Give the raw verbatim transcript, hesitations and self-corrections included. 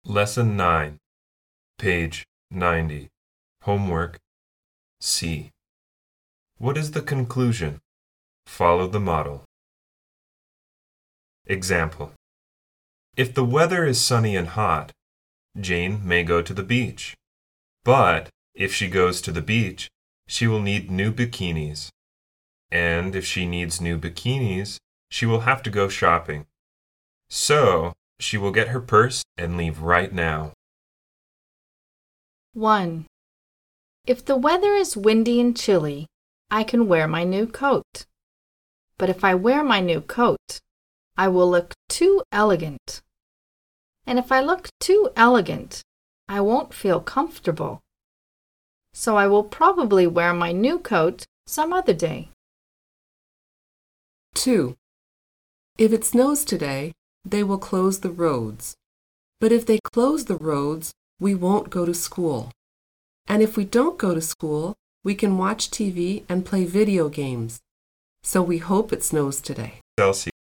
Lesson nine, page ninety. Homework C. What is the conclusion? Follow the model. Example. If the weather is sunny and hot, Jane may go to the beach. But if she goes to the beach, she will need new bikinis. And if she needs new bikinis, she will have to go shopping. So, she will get her purse and leave right now. one. If the weather is windy and chilly, I can wear my new coat. But if I wear my new coat, I will look too elegant. And if I look too elegant, I won't feel comfortable. So I will probably wear my new coat some other day. two. If it snows today, they will close the roads. But if they close the roads, we won't go to school. And if we don't go to school, we can watch T V and play video games. So we hope it snows today. Celsius.